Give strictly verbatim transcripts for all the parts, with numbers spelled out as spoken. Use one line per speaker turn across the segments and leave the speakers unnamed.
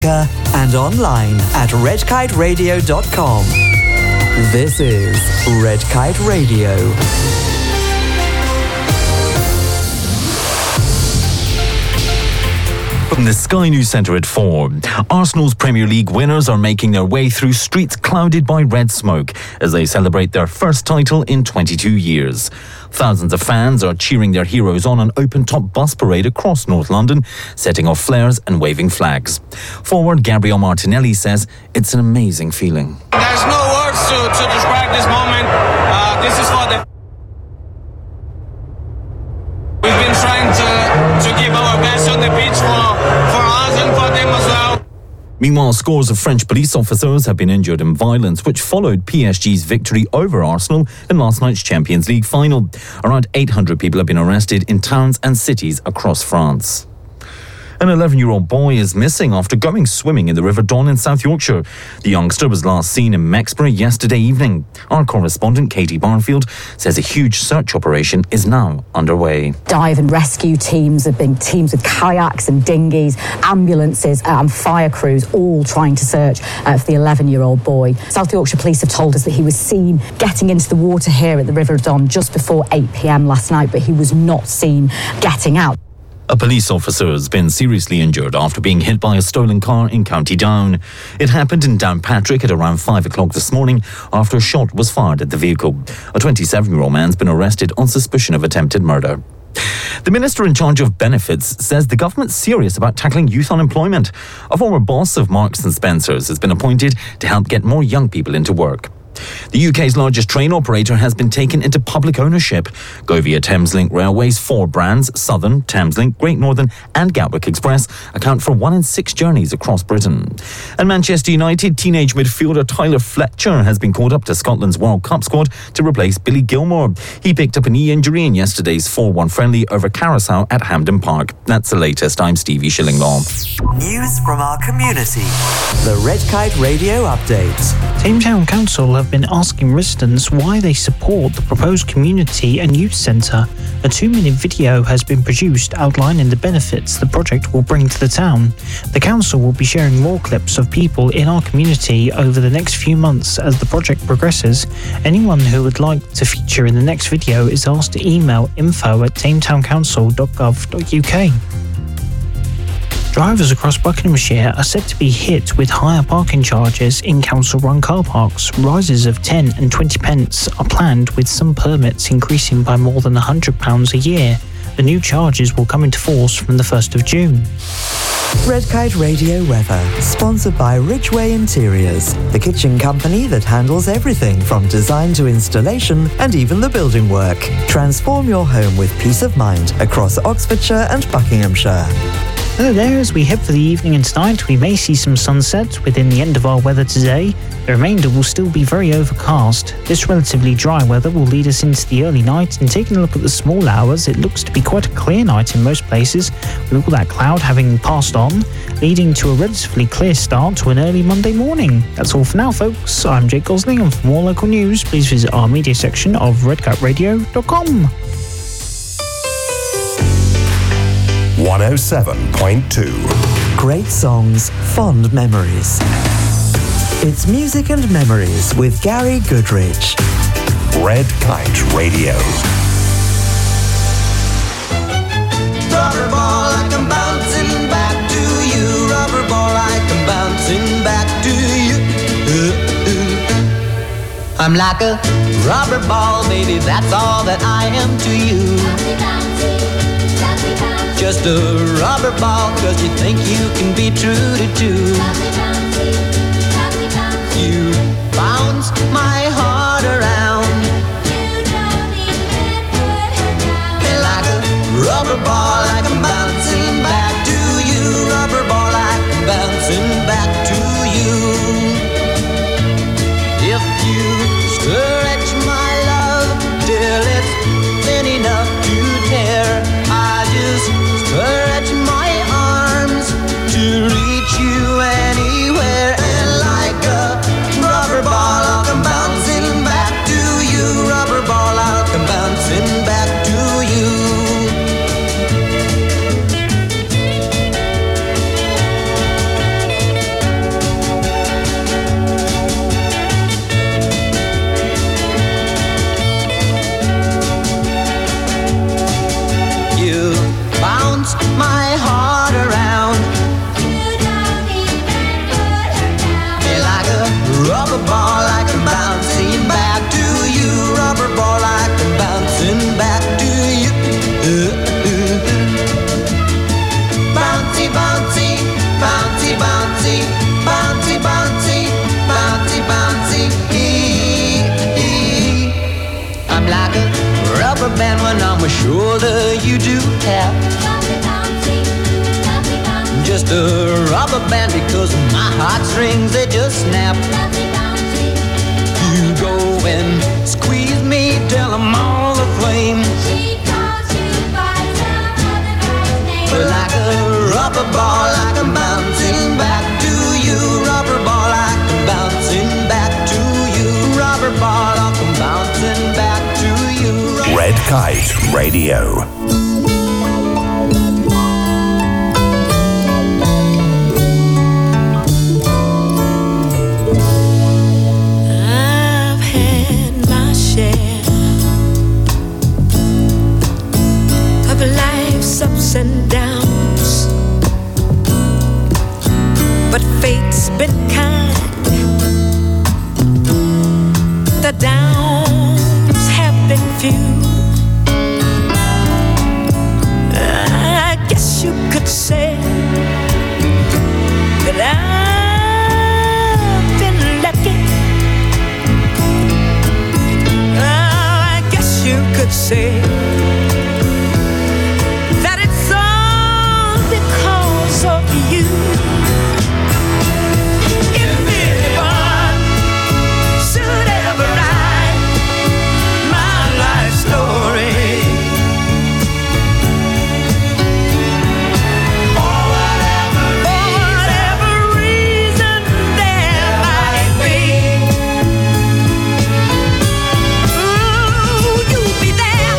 and online at red kite radio dot com. This is Red Kite Radio.
From the Sky News Centre at four, Arsenal's Premier League winners are making their way through streets clouded by red smoke as they celebrate their first title in twenty-two years. Thousands of fans are cheering their heroes on an open-top bus parade across North London, setting off flares and waving flags. Forward Gabriel Martinelli says it's an amazing feeling.
There's no words to, to describe this moment. Uh, this is for the... We've been trying to, to give our best on the pitch for, for us and for them as well.
Meanwhile, scores of French police officers have been injured in violence, which followed P S G's victory over Arsenal in last night's Champions League final. Around eight hundred people have been arrested in towns and cities across France. An eleven-year-old boy is missing after going swimming in the River Don in South Yorkshire. The youngster was last seen in Mexbury yesterday evening. Our correspondent, Katie Barnfield, says a huge search operation is now underway.
Dive and rescue teams have been teams with kayaks and dinghies, ambulances and fire crews all trying to search uh, for the eleven-year-old boy. South Yorkshire Police have told us that he was seen getting into the water here at the River Don just before eight p.m. last night, but he was not seen getting out.
A police officer has been seriously injured after being hit by a stolen car in County Down. It happened in Downpatrick at around five o'clock this morning after a shot was fired at the vehicle. A twenty-seven-year-old man's been arrested on suspicion of attempted murder. The minister in charge of benefits says the government's serious about tackling youth unemployment. A former boss of Marks and Spencer's has been appointed to help get more young people into work. The U K's largest train operator has been taken into public ownership. Govia Thameslink Railway's four brands, Southern, Thameslink, Great Northern and Gatwick Express, account for one in six journeys across Britain. And Manchester United teenage midfielder Tyler Fletcher has been called up to Scotland's World Cup squad to replace Billy Gilmore. He picked up a knee injury in yesterday's four one friendly over Carousel at Hampden Park. That's the latest. I'm Stevie Shillinglaw.
News from our community. The Red Kite Radio Update.
Tametown Council have been asking residents why they support the proposed community and youth centre. A two-minute video has been produced outlining the benefits the project will bring to the town. The council will be sharing more clips of people in our community over the next few months as the project progresses. Anyone who would like to feature in the next video is asked to email info at tametown council dot gov dot u k. Drivers across Buckinghamshire are set to be hit with higher parking charges in council-run car parks. Rises of ten and twenty pence are planned, with some permits increasing by more than one hundred pounds a year. The new charges will come into force from the first of June.
Red Kite Radio weather, sponsored by Ridgeway Interiors, the kitchen company that handles everything from design to installation and even the building work. Transform your home with peace of mind across Oxfordshire and Buckinghamshire.
Hello there, as we head for the evening and tonight, we may see some sunset within the end of our weather today. The remainder will still be very overcast. This relatively dry weather will lead us into the early night, and taking a look at the small hours, it looks to be quite a clear night in most places, with all that cloud having passed on, leading to a relatively clear start to an early Monday morning. That's all for now, folks. I'm Jake Gosling, and for more local news, please visit our media section of red kite radio dot com.
one oh seven point two.
Great songs, fond memories. It's Music and Memories with Gary Goodrich.
Red Kite Radio.
Rubber ball, like I'm bouncing back to you. Rubber ball, like I'm bouncing back to you. Uh, uh. I'm like a rubber ball, baby, that's all that I am to you. Just a rubber ball, cause you think you can be true to two. You bounce my heart around. You don't even put her down. And like a rubber ball, like I'm bouncing back to you. Rubber ball, like I'm bouncing back to you. If you stretch my love till it's thin enough to tear, I just stretch my arms to reach you anywhere. And like a rubber ball, I'll come bouncing back to you. Rubber ball, I'll come bouncing back to you. man when on my shoulder you do tap. Just a rubber band because my heartstrings they just snap. You go and squeeze me till I'm all aflame.
She calls you by some other guy's name.
But like a rubber ball, like I'm bouncing back to you. Rubber ball, like I'm bouncing back to you. Rubber ball, like I'm bouncing back to you.
Red Kite Radio.
I've had my share of life's ups and downs, but fate's been kind. The downs have been few. I guess you could say that I've been lucky. I guess you could say that it's all because of you. If anyone should ever write my life story, for whatever reason there might be, ooh, you'll be there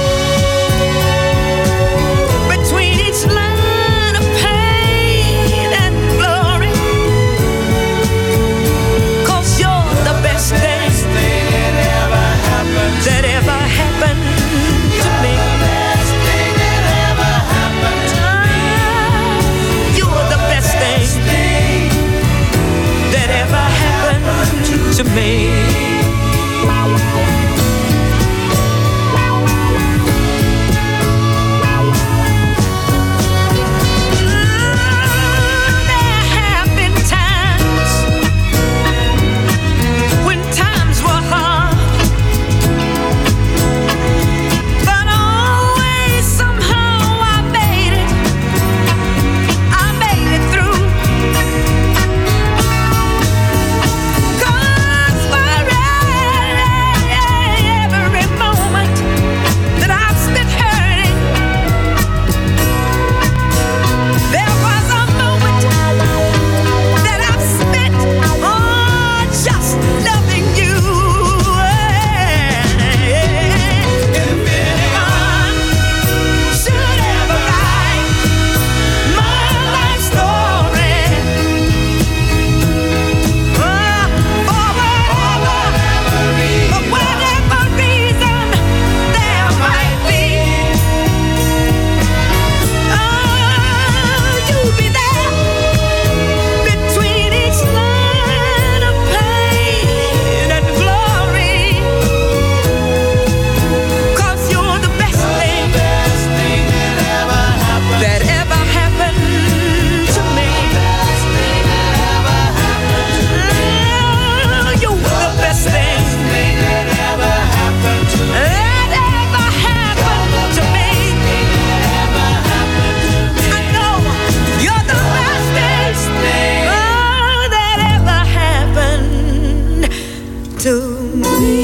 between each line of pain and glory. 'Cause you're the best thing that ever happened to me. You're the best thing that ever happened to me. There have been times when times were hard, but always somehow I made it. I made it through. 'Cause for every moment that I've spent hurting, there was a moment that I've spent oh, just loving you. If anyone should ever write my life story, oh, for whatever reason there might be, oh, you'll be there between each line of pain and glory. 'Cause you're the best thing that ever happened to me. Oh, you're the best thing that ever happened to me. I know you're the best thing oh, that ever happened to me.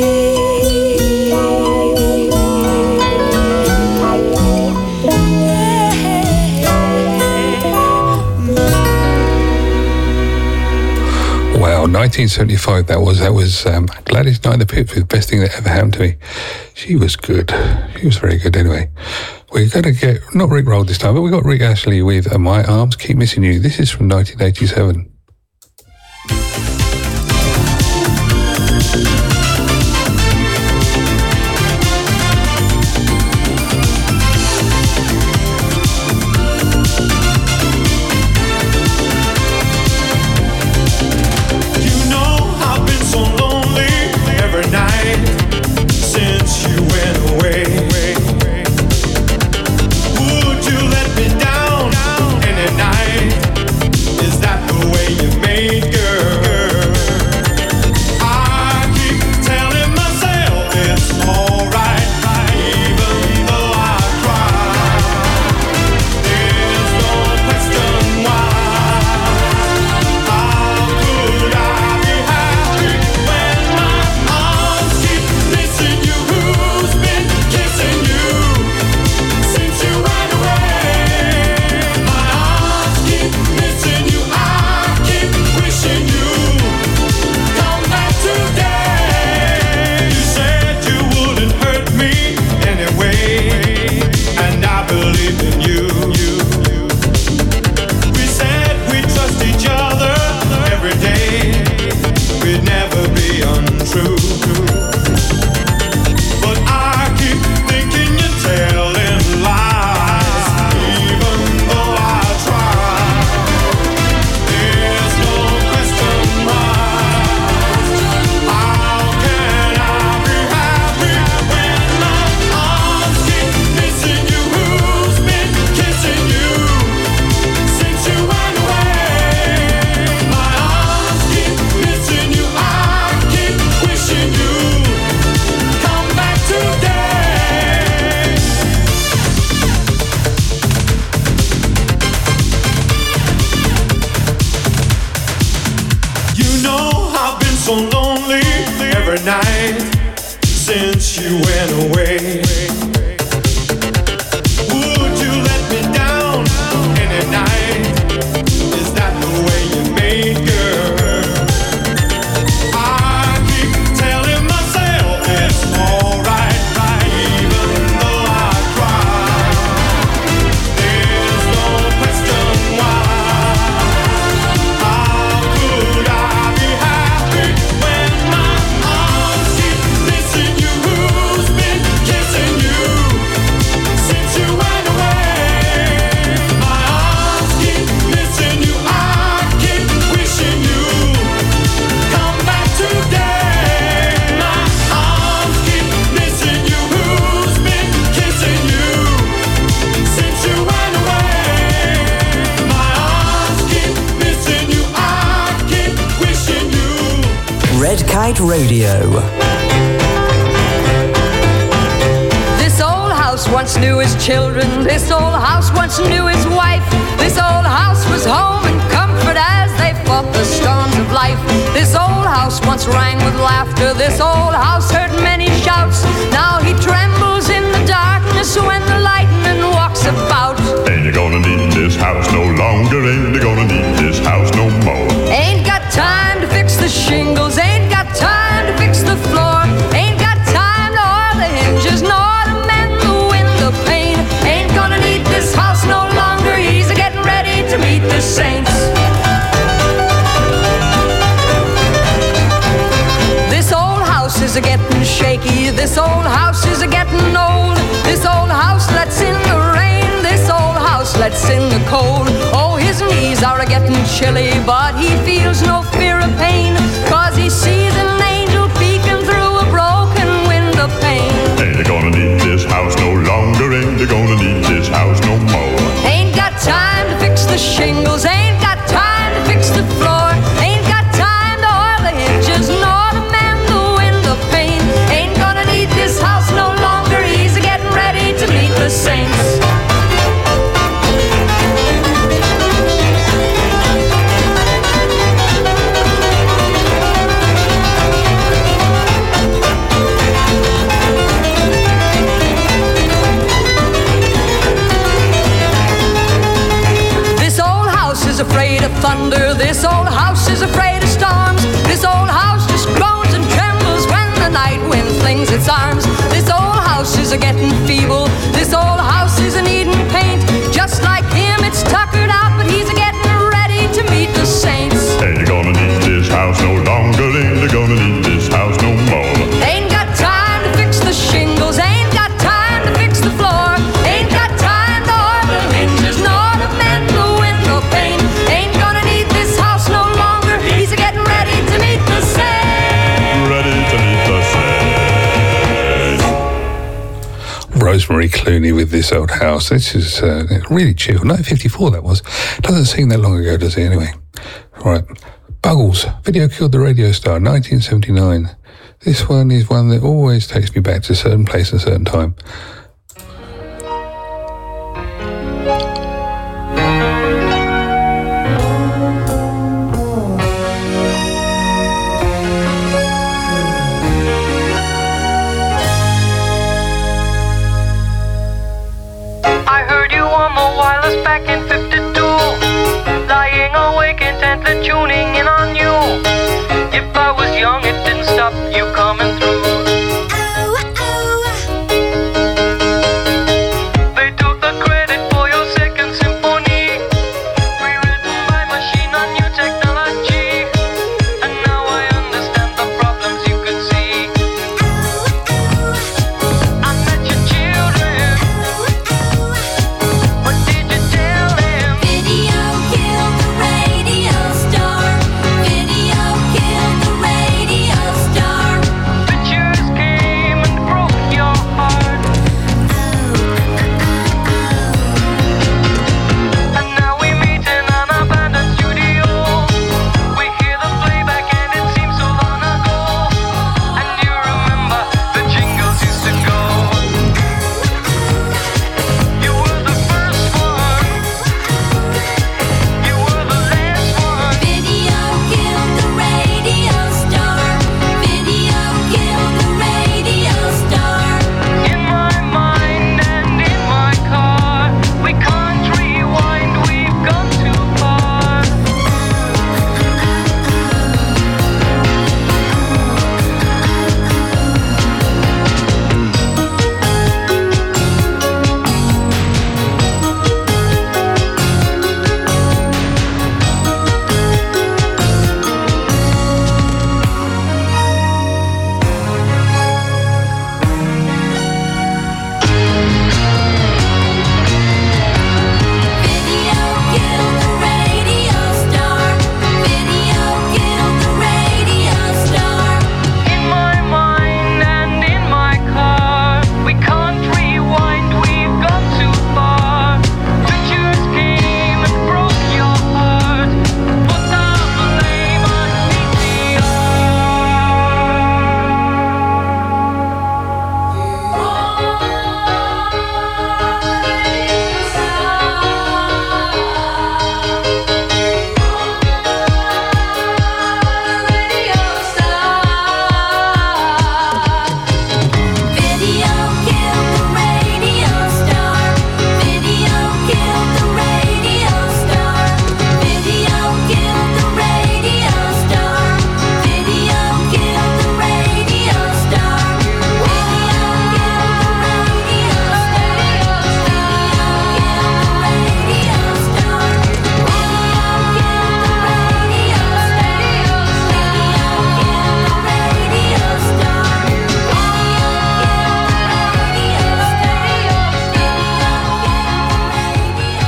Wow, nineteen seventy-five that was. That was um, Gladys Knight and the Pips with Best Thing That Ever Happened to Me. She was good. She was very good anyway. We're going to get, not Rick Roll this time, but we got Rick Ashley with uh, My Arms Keep Missing You. This is from nineteen eighty-seven.
You know I've been so lonely every night since you went away. Would you let me down any night? Is that the way You know I've been so lonely every night since you went away. Would you let me down any night? Is that the way you made, girl? I keep telling myself it's alright, right, even though I cry. There's no question why. How could I be happy when my arms keep missing you? Who's been kissing you since you went away? My arms keep missing you. I keep wishing you come back today. My arms keep missing you. Who's been kissing you since you went away? My arms keep missing you. I keep wishing you.
Red Kite Radio.
This old house once knew his children. This old house once knew his wife. This old house was home and comfort as they fought the storms of life. This old house once rang with laughter. This old house heard many shouts. Now he trembles in the darkness when the lightning walks about.
Ain't you gonna need this house no longer? Ain't you gonna need this house no more?
Ain't got time to fix the shingles. Ain't got time to fix the floor. Ain't got time to oil the hinges nor to mend the window pane. Ain't gonna need this house no longer. He's getting ready to meet the saints. This old house is a getting shaky. This old house is a getting old. This old house lets in the rain. This old house lets in the cold. Oh, his knees are a getting chilly, but he feels no fear of pain, 'cause he sees an angel peeking through a broken window pane.
Ain't you gonna need this house no longer? Ain't you gonna need this house no more?
Ain't got time to fix the shingles. Ain't got time to fix the floor. Ain't got time to oil the hinges nor to mend the window pane. Ain't gonna need this house no longer. He's getting ready to meet the saints. This old house is afraid of thunder. This old house is afraid of storms. This old house just groans and trembles when the night wind flings its arms. This old house is a getting feeble. This old house is a needing paint. Just like him, it's tuckered out, but he's a getting ready to meet the saints.
Ain't you gonna need this house no longer? Ain't you gonna need this house no more?
Ain't got time to fix the shingles. Ain't got time to fix the floor. Ain't got time to oil the hinges nor to mend the window pane. Ain't gonna need this house no longer. He's getting ready to meet the saints.
Ready to meet the saints.
Rosemary Clooney with This Old House. This is uh, really chill. nineteen fifty-four that was. Doesn't seem that long ago, does it? Anyway. All right. Buggles. Video Killed the Radio Star, nineteen seventy-nine. This one is one that always takes me back to a certain place at a certain time.
I heard you on the wireless back in fifty-two, lying awake intently tuning in on you. If I was young, it didn't stop you coming through. They took the credit for your second symphony, rewritten by machine on new technology. And now I understand the problems you could see. I met your children. What did you tell them?
Video killed the radio star.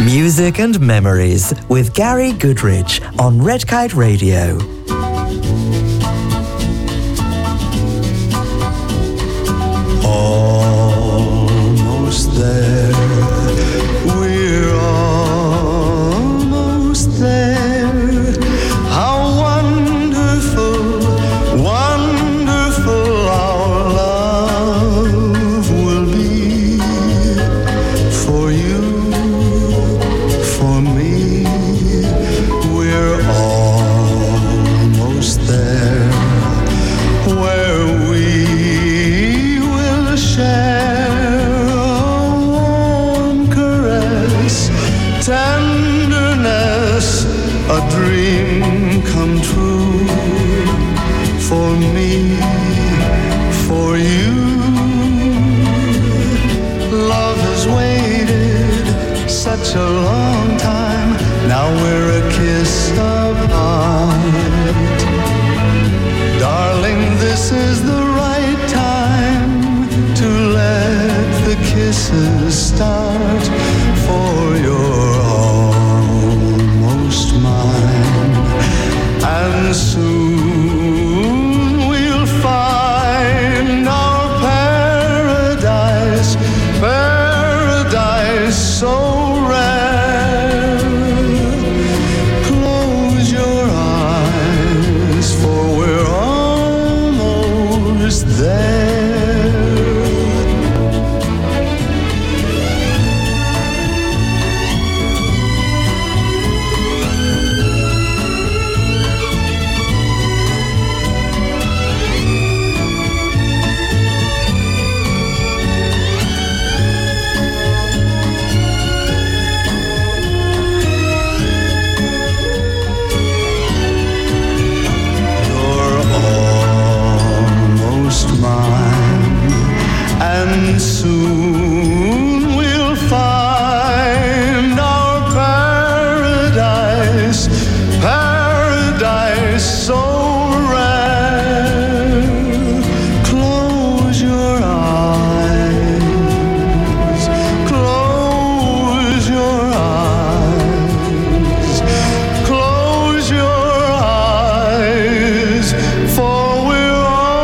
Music and Memories with Gary Goodridge on Red Kite Radio.
Almost there, we're almost there. How wonderful, wonderful our love will be for you, for me. We're almost there, where we will share a warm caress, tenderness, a dream come true for me, for you. Love has waited such a long time. Now we're a kiss apart. Darling, this is the right time to let the kisses start, for you're almost mine. And soon we'll find our paradise, paradise so rare. Close your eyes, for we're almost there. You're almost mine, and soon we'll find our paradise, paradise so rare. Close your eyes, close your eyes, close your eyes, for we're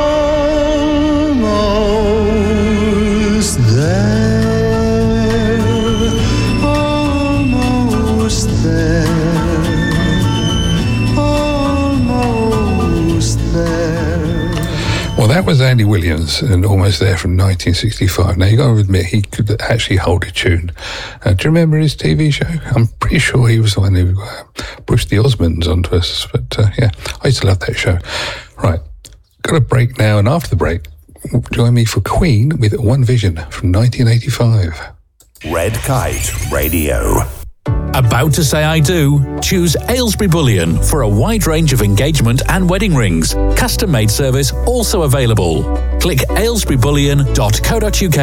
almost there, almost there, almost there.
Well, that was Andy Williams and Almost There from nineteen sixty-five. Now, you got to admit, he could actually hold a tune. Uh, do you remember his T V show? I'm pretty sure he was the one who uh, pushed the Osmonds onto us. But uh, yeah, I used to love that show. Right, got a break now, and after the break, join me for Queen with One Vision from nineteen eighty-five.
Red Kite Radio.
About to say I do? Choose Aylesbury Bullion for a wide range of engagement and wedding rings. Custom made service also available. Click aylesbury bullion dot co dot uk.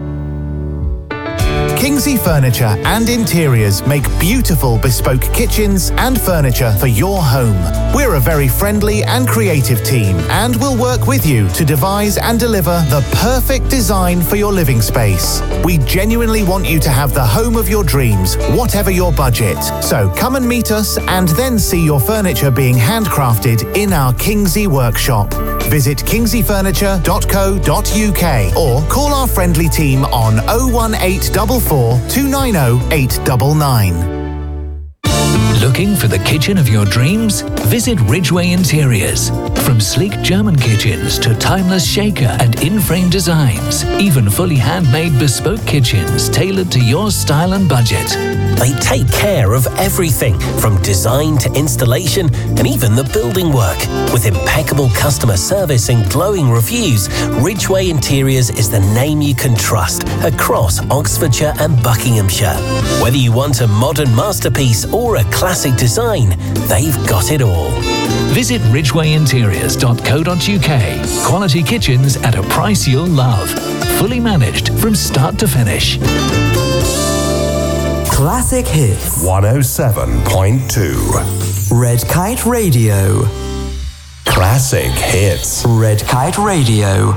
Kingsley Furniture and Interiors make beautiful bespoke kitchens and furniture for your home. We're a very friendly and creative team, and we'll work with you to devise and deliver the perfect design for your living space. We genuinely want you to have the home of your dreams, whatever your budget. So come and meet us and then see your furniture being handcrafted in our Kingsley workshop. Visit kingsley furniture dot co dot uk or call our friendly team on oh one eight four four, two nine oh, eight nine nine.
Looking for the kitchen of your dreams? Visit Ridgeway Interiors. From sleek German kitchens to timeless shaker and in-frame designs, even fully handmade bespoke kitchens tailored to your style and budget.
They take care of everything from design to installation and even the building work. With impeccable customer service and glowing reviews, Ridgeway Interiors is the name you can trust across Oxfordshire and Buckinghamshire. Whether you want a modern masterpiece or a classic design, they've got it all.
Visit ridgeway interiors dot co dot uk. Quality kitchens at a price you'll love. Fully managed from start to finish.
Classic Hits.
one oh seven point two.
Red Kite Radio.
Classic Hits.
Red Kite Radio.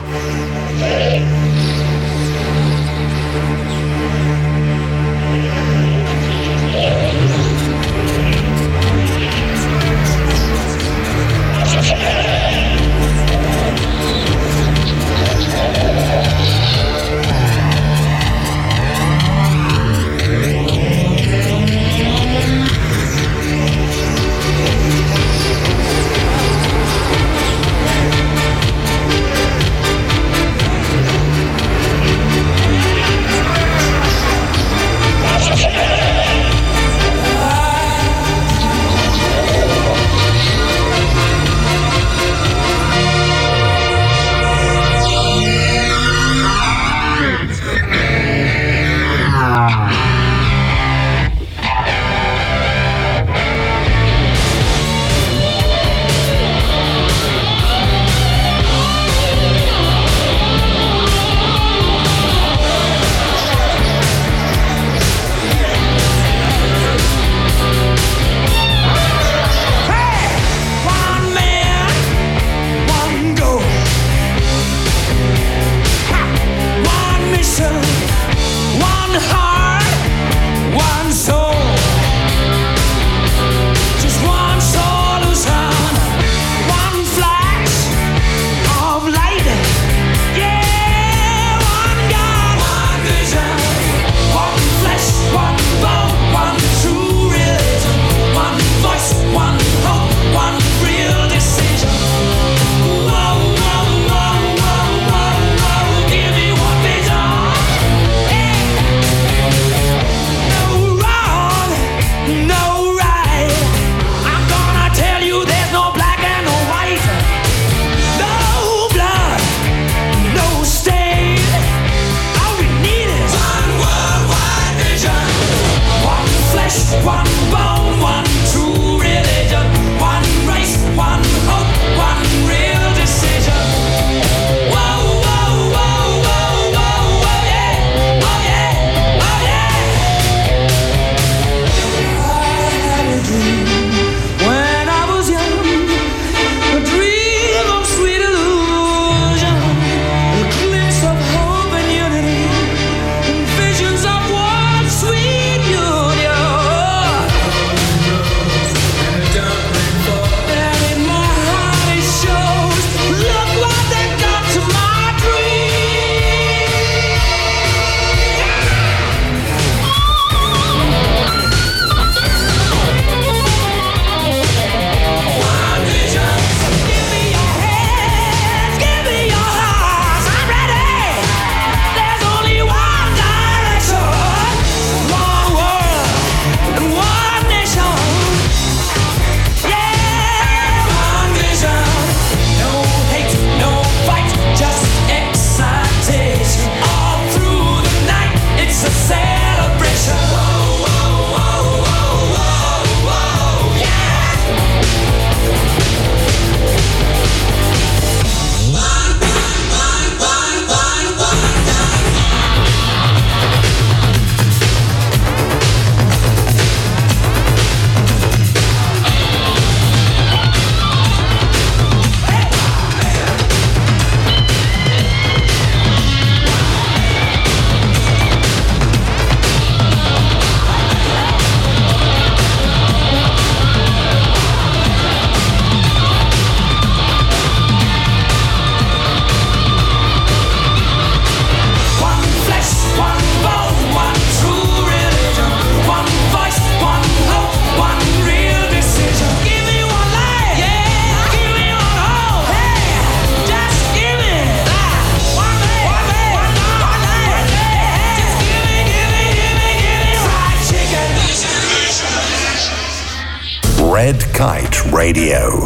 Kite Radio.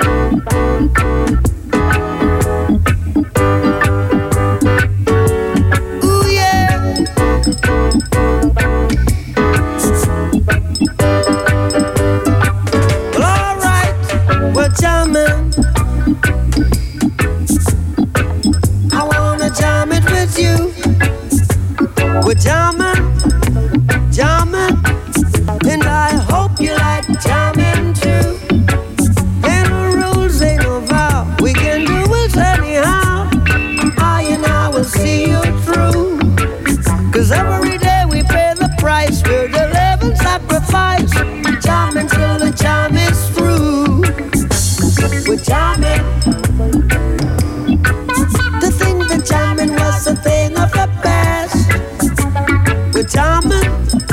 Ooh, yeah. Well, all right, we're jamming. I wanna jam it with you. We're jamming, jamming, and I hope you like jamming too. And the rules ain't no vow, we can do it anyhow. I and I will see you through. Cause every day we pay the price, we're the living sacrifice. Jamming till the jam is through. We're jamming. To think that jamming was a thing of the past. We're jamming,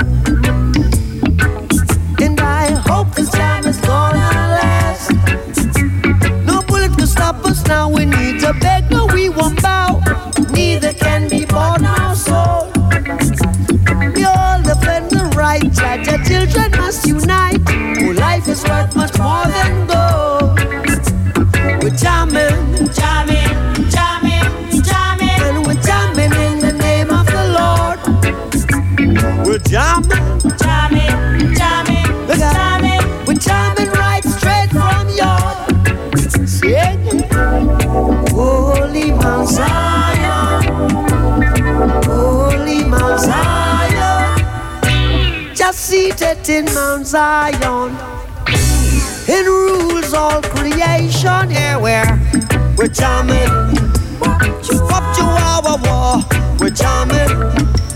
and I hope this jam is gonna last. No bullet can stop us now. We need to beg, no, we won't bow. Neither can be bought nor sold. We all defend the right. Judge, our children must unite. Oh, life is worth much more than gold. We're jamming, jamming, jamming, jamming, and we're jamming in the name of the Lord. We're jamming, jamming, jamming, jamming. We're jamming right straight from your singing. Holy Mount Zion, Holy Mount Zion, just seated in Mount Zion, it rules all creation. Yeah, we're we're jamming. Wop chihuahua war, we're jamming.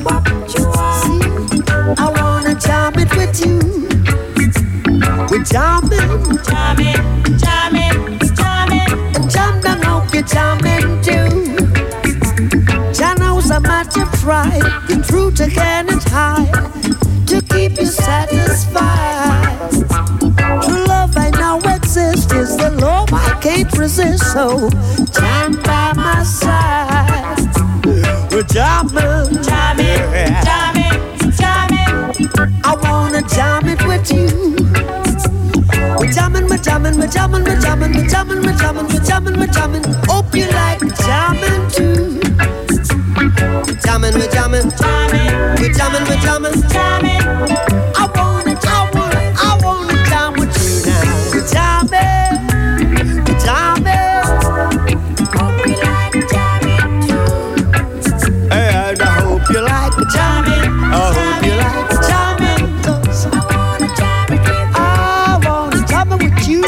I wanna jam it with you. We're jamming, jamming, jamming, jamming, and jam down, hope you're jamming too. Janos are much of pride, the truth again is high, to keep you satisfied. True love I know exists, is the love I can't resist. So jam by my side. We're jamming, jamming, jamming, jamming. I wanna jam it with you. We're jamming, we're jamming, we're jamming, we're jamming, we're jamming, we're jamming, we're jamming, we're jamming. Hope you like jamming too. We're jamming, we're jamming, jamming, we're jamming, we're jamming, jamming. I wanna, I wanna, I wanna jam with you now. We're jamming, we're jamming. Hope you like jamming too. And I hope you like jamming. I hope you like jamming. 'Cause I wanna jam with you. I wanna jam with you.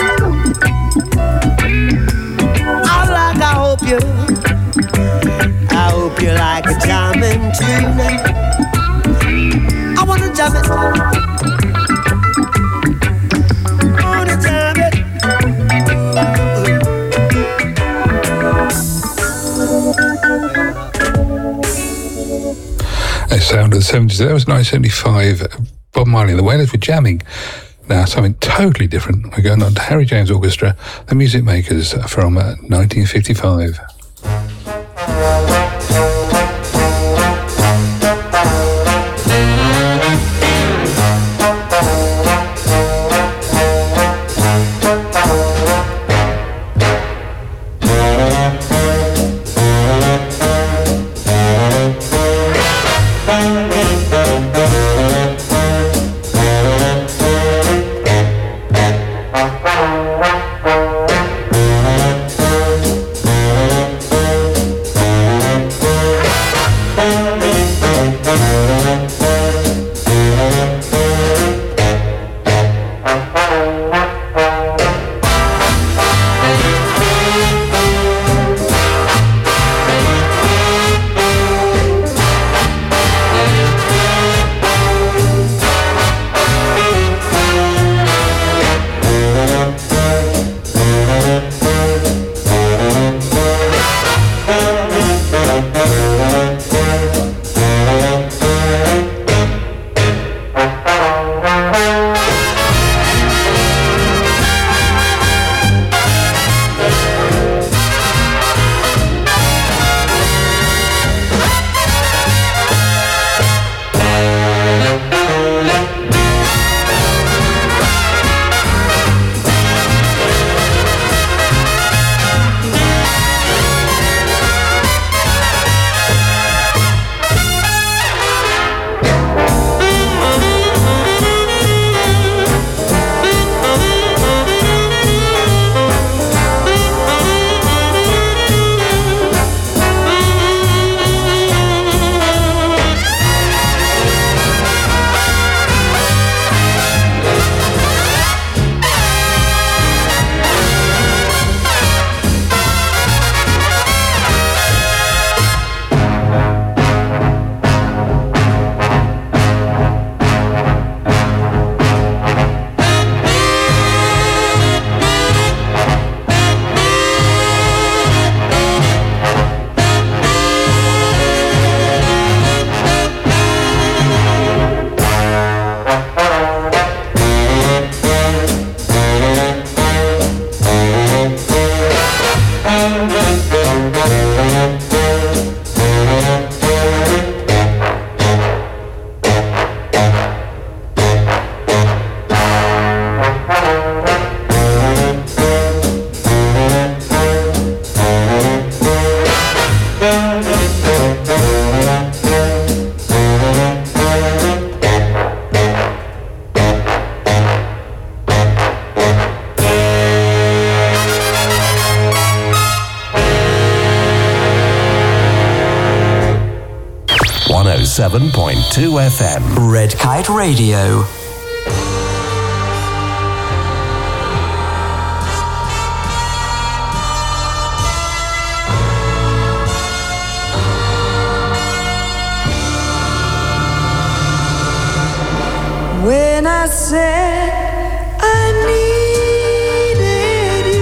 I like, I hope you, I hope you like a jamming too. I wanna jam it. I wanna jam it.
A sound of the seventies. That was nineteen seventy-five. Bob Marley and the Wailers were jamming. Now, something totally different. We're going on to Harry James Orchestra, the Music Makers, from uh, nineteen fifty-five.
seven point two F M.
Red Kite Radio.
When I said I needed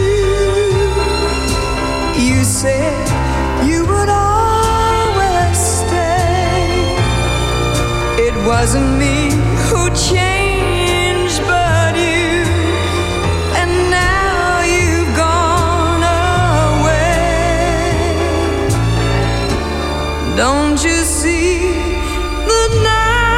you, you said you would always stay. It wasn't me who changed, but you. And now you've gone away. Don't you see the night?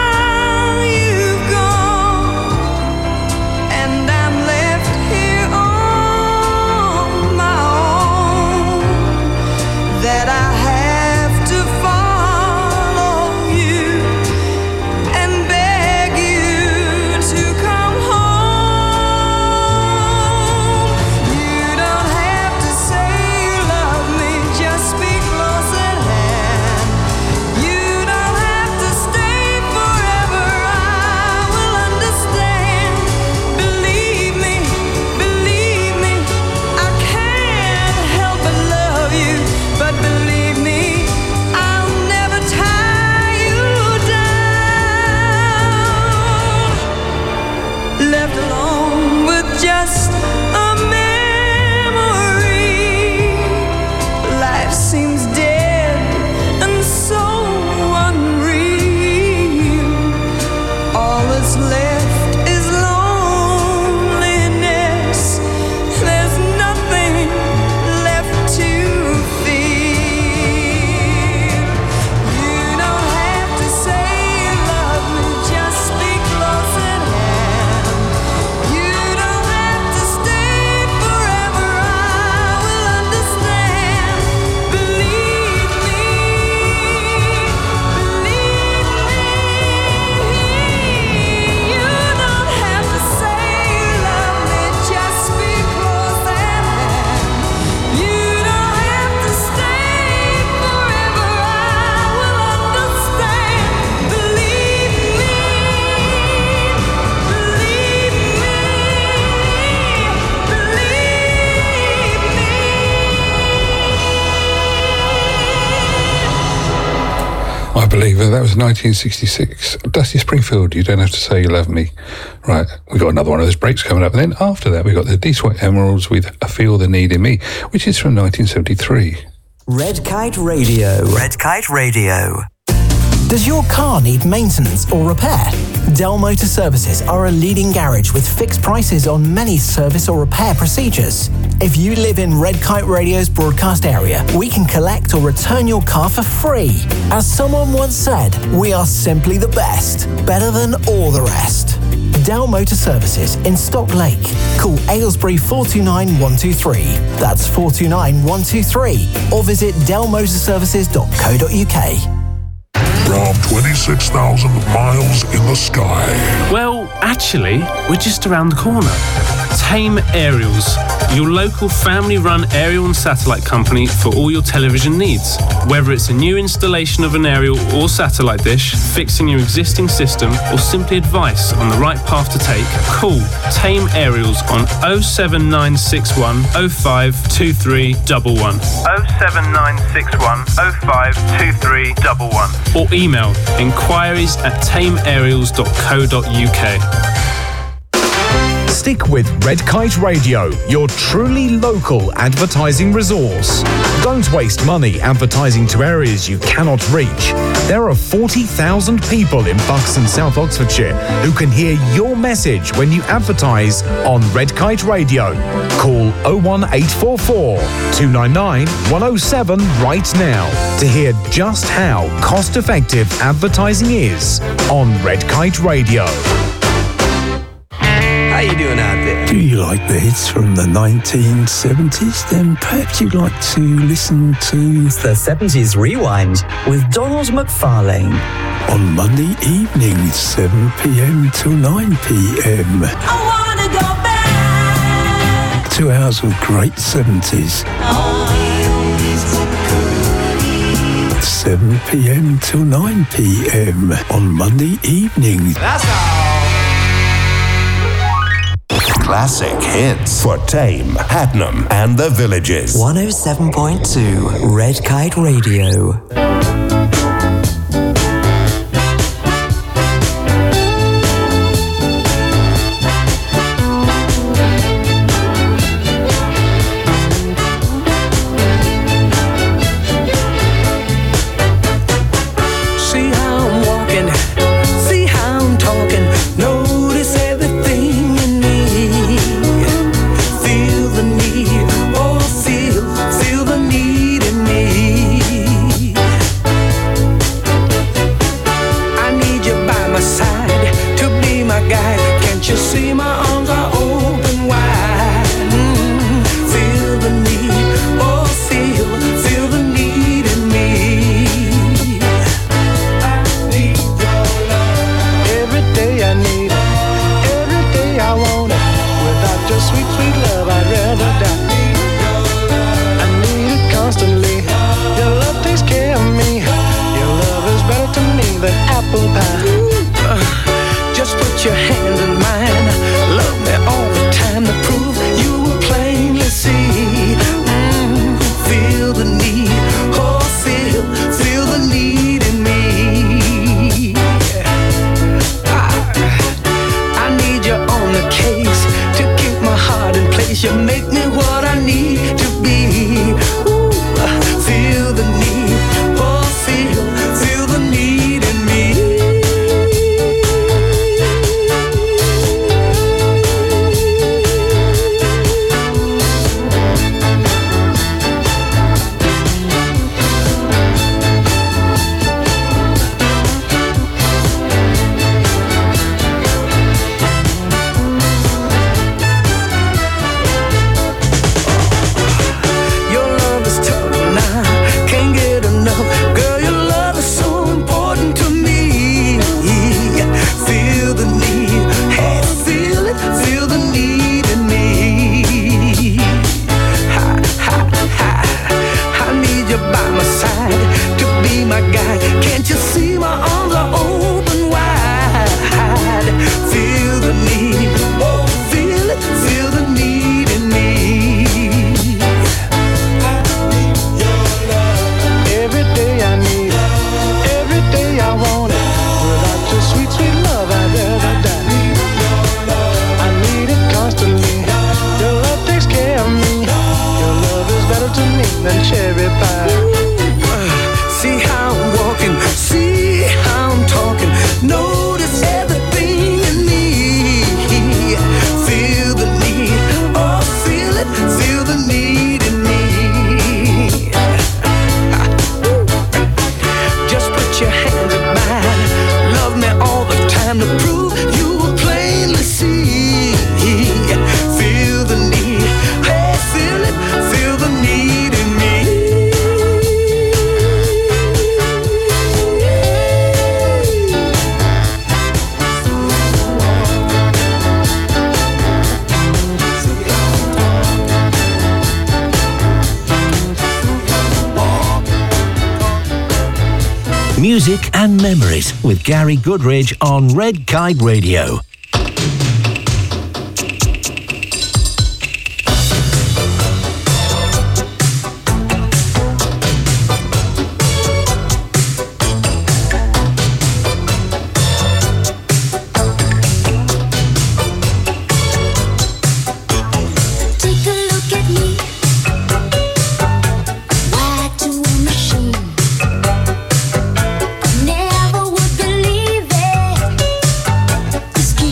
Believer, that was nineteen sixty-six. Dusty Springfield, You Don't Have to Say You Love Me. Right, we got another one of those breaks coming up. And then after that, we got the D-Sweat Emeralds with I Feel the Need in Me, which is from nineteen seventy-three.
Red Kite Radio. Red Kite Radio.
Does your car need maintenance or repair? Dell Motor Services are a leading garage with fixed prices on many service or repair procedures. If you live in Red Kite Radio's broadcast area, we can collect or return your car for free. As someone once said, we are simply the best, better than all the rest. Dell Motor Services in Stock Lake. Call Aylesbury four two nine one two three. That's four two nine one two three. Or visit dell motor services dot co dot uk.
From twenty-six thousand miles in the sky.
Well, actually, we're just around the corner. Tame Aerials, your local family-run aerial and satellite company for all your television needs. Whether it's a new installation of an aerial or satellite dish, fixing your existing system, or simply advice on the right path to take, call Tame Aerials on oh seven nine six one oh five two three one one. oh seven nine six one oh five two three one one. Or email inquiries at tame aerials dot co dot uk.
Stick with Red Kite Radio, your truly local advertising resource. Don't waste money advertising to areas you cannot reach. There are forty thousand people in Bucks and South Oxfordshire who can hear your message when you advertise on Red Kite Radio. Call oh one eight four four two nine nine one oh seven right now to hear just how cost-effective advertising is on Red Kite Radio.
How you doing out there?
Do you like the hits from the nineteen seventies? Then perhaps you'd like to listen to
The seventies Rewind with Donald McFarlane.
On Monday evenings, seven p.m. till nine p.m.
I wanna go back.
Two hours of great seventies. seven p.m. till nine p.m. on Monday evenings.
That's Classic hits for Tame, Hatnam, and the Villages.
one oh seven point two Red Kite Radio.
See how I'm walking, see how I'm talking, notice everything in me. Feel the need, oh feel, feel the need in me. I need you by my side to be my guide. Can't you see my arms are open wide? Mm, feel the need, oh feel, feel the need in me. Every day I need it, every day I want it. Without your sweet, sweet love, I'd rather die. I need it constantly. Your love takes care of me. Your love is better to me than apple pie. Uh, just put your hand in mine. Love me all the time to prove you will plainly see. Mm, feel the need, oh feel, feel the need in me. I need you on the case to keep my heart in place. You make me what I need to be. Ooh, feel the need, oh feel, feel the need in me. Your love is tough now, can't get enough. Girl, your love is so important to me. Feel the need, hey, feel it, feel the need in me. Ha, ha, ha. I need you by my side to be my guide. Can't you see my arms are open wide? Feel the need, oh, feel it, feel the need in me. Every day I need it, every day I want it. Without your sweet, sweet love, I'd rather die. I need it constantly. Your love takes care of me. Your love is better to me than cherry pie. See how I'm walking, see how I'm talking. Notice everything in me. Feel the need, oh feel it, feel the need in me. Just put your hands in mine. Love me all the time to prove you will plainly see. Feel the need, hey, feel it, feel the need in me.
Music and Memories with Gary Goodridge on Red Kite Radio.
Take a look at me. Wired to a machine. Never would believe it. This key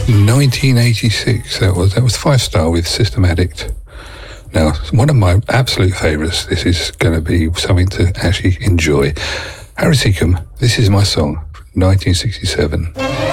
nineteen eighty-six, that was. That was Five Star with System Addict. Now, one of my absolute favourites. This is going to be something to actually enjoy. Harry Seacombe, This Is My Song, nineteen sixty-seven.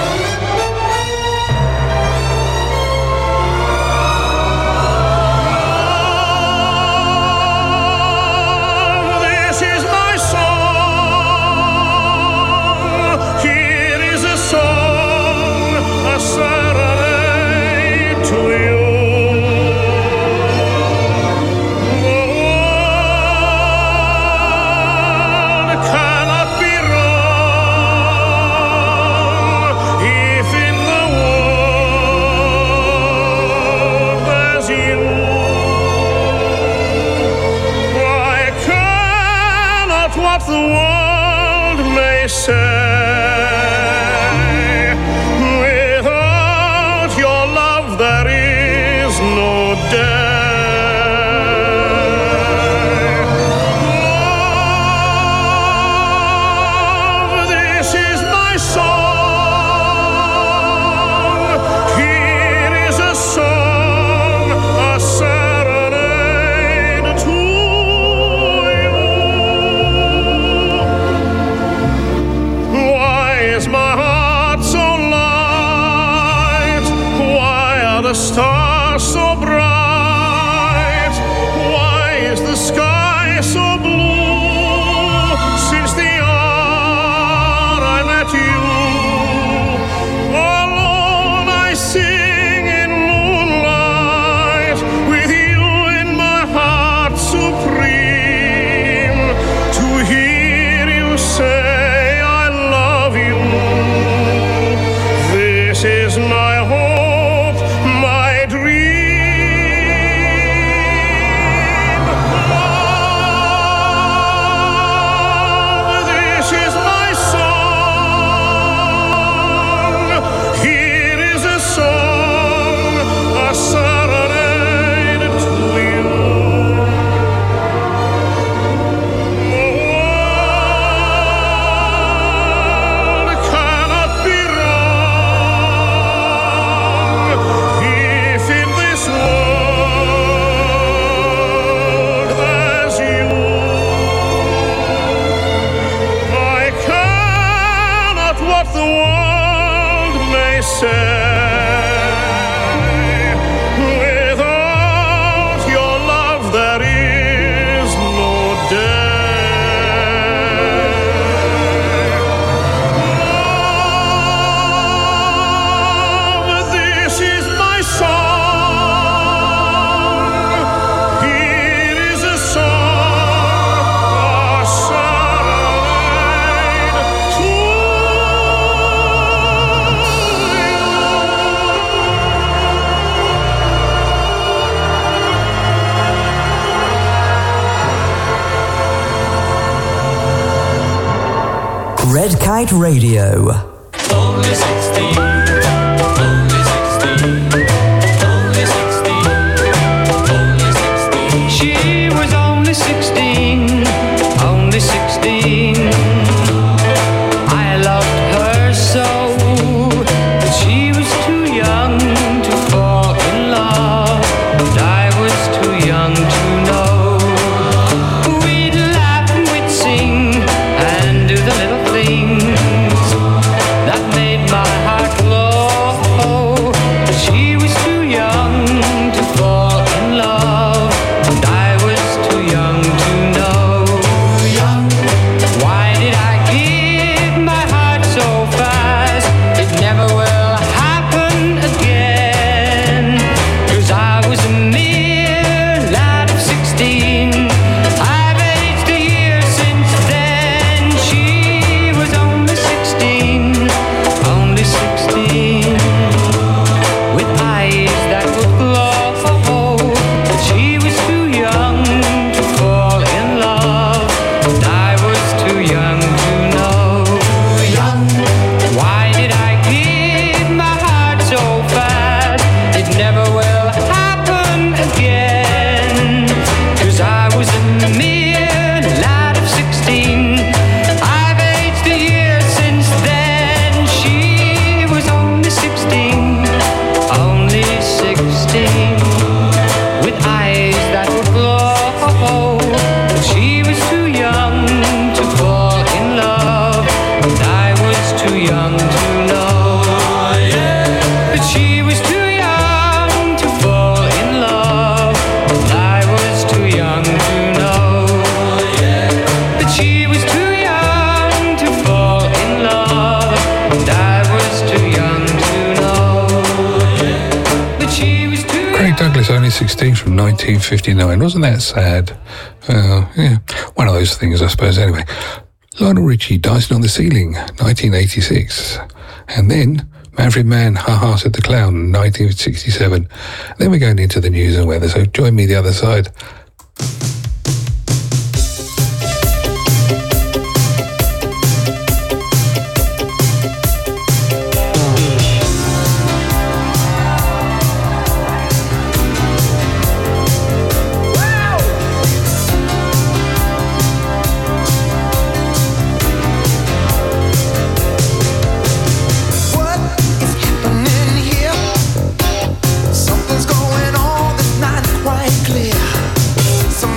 Red Kite Radio.
Only sixteen, only sixteen, only sixteen, only sixteen. She was only sixteen, only sixteen. I loved her so, but she was too young to fall in love, and I was too young to know. We'd laugh and we'd sing and do the little things
Douglas, only sixteen, from nineteen fifty-nine. Wasn't that sad? Uh, yeah, one of those things, I suppose. Anyway, Lionel Richie, Dancing on the Ceiling, nineteen eighty-six. And then Manfred Mann, Ha Ha Said the Clown, nineteen sixty-seven. Then we're going into the news and weather, so join me the other side.
Something's going on that's not quite clear.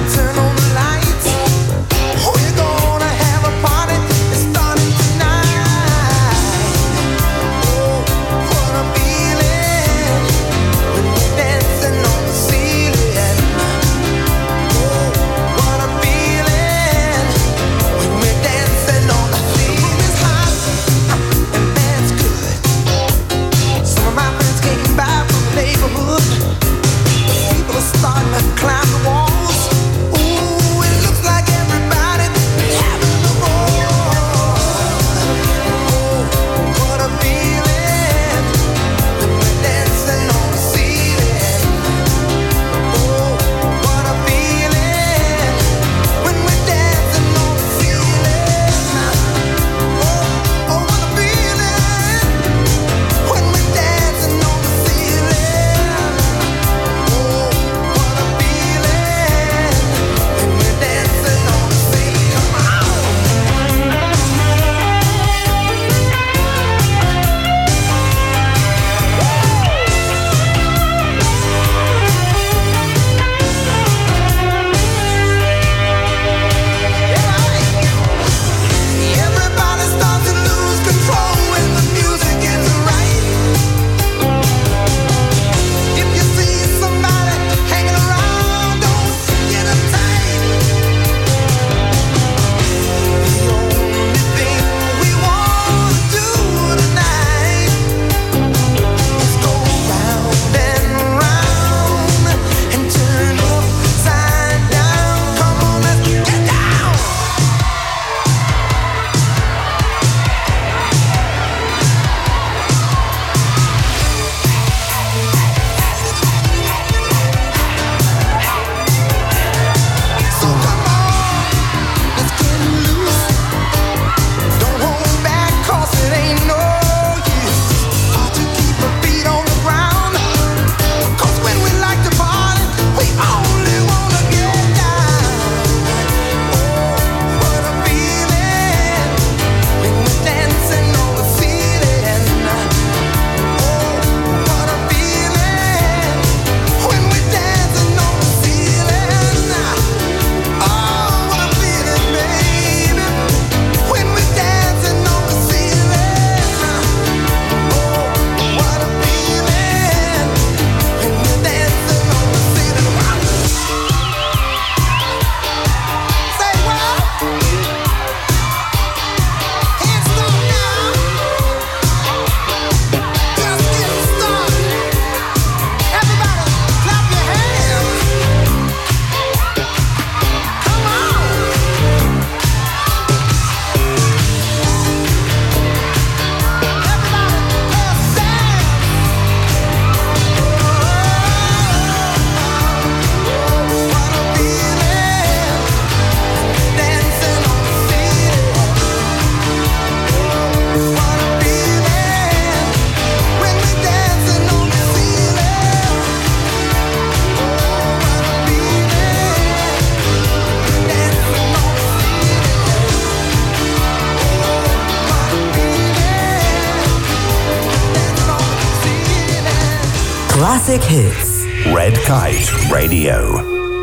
Classic hits.
Red Kite Radio.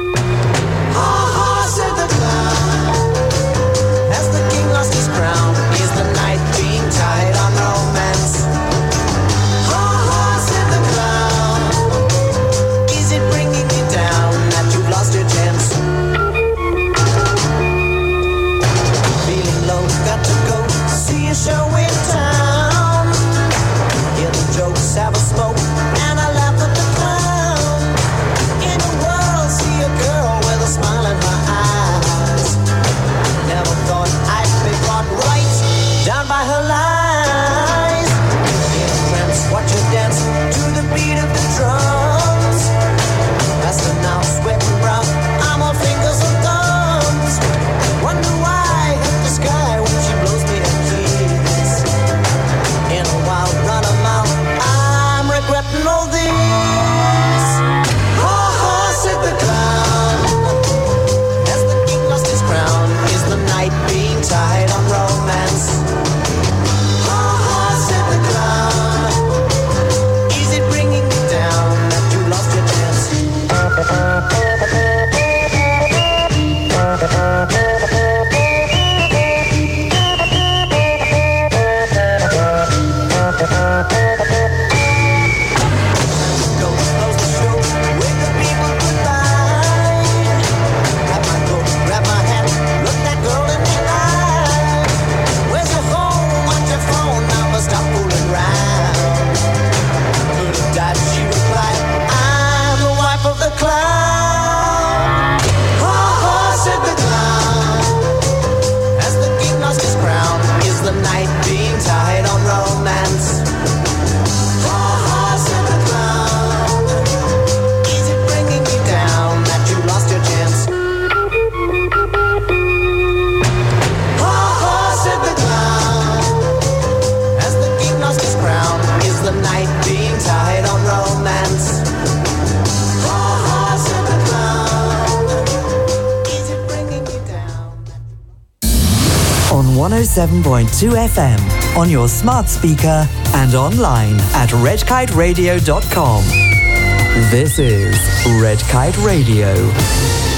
Ha-ha, said the clown, as the king lost his crown. Is the night being tied on romance? Ha-ha, said the clown, is it bringing you down that you've lost your chance? Feeling low, got to go see a show in town. Hear the jokes, have a smoke, and I laugh at the clown. know this. Ha ha, said the clown. As the king lost his crown, is the night being tied on romance? Ha ha, said the clown. Is it bringing you down that you lost your chance? Stop fooling around. Could have died, she replied, I'm the wife of the clown. Ha ha, said the clown. As the king lost his crown, is the night being tied on romance? Ha ha, said the clown. Is it bringing you down that you lost your chance? Ha ha, said the clown. As the king lost his crown, is the night being tied on romance? Ha ha, said the clown. Is it bringing you down?
On one oh seven point two F M, on your smart speaker, and online at red kite radio dot com. This is Red Kite Radio.